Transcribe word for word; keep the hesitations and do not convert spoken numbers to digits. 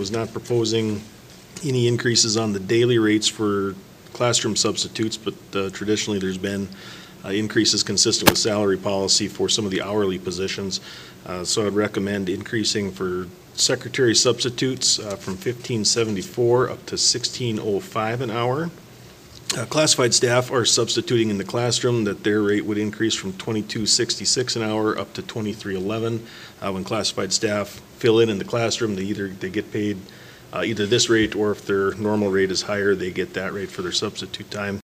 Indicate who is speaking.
Speaker 1: was not proposing any increases on the daily rates for classroom substitutes, but uh, traditionally there's been uh, increases consistent with salary policy for some of the hourly positions. Uh, so I'd recommend increasing for secretary substitutes uh, from fifteen seventy-four up to sixteen oh five an hour. Uh, classified staff are substituting in the classroom, that their rate would increase from twenty-two sixty-six an hour up to twenty-three eleven. Uh, when classified staff fill in in the classroom, they either they get paid uh, either this rate, or if their normal rate is higher, they get that rate for their substitute time.